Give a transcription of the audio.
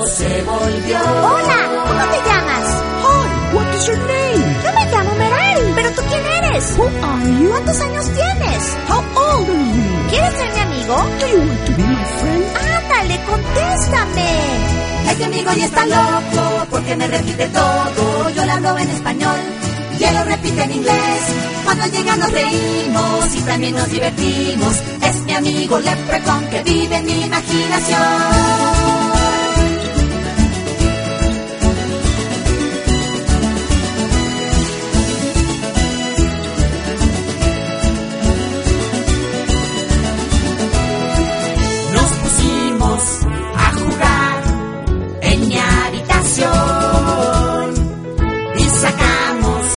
loco se volvió. Hola, ¿cómo te llamas? Hi, what is your name? Yo me llamo Merari. ¿Pero tú quién eres? Who are you? ¿Cuántos años tienes? How old are you? ¿Quieres ser mi amigo? Do you want to be my friend? Ándale, contéstame. Este amigo ya está loco porque me repite todo. Yo le hablo en español y él lo repite en inglés. Cuando llega nos reímos y también nos divertimos. Es mi amigo Leprechaun que vive en mi imaginación.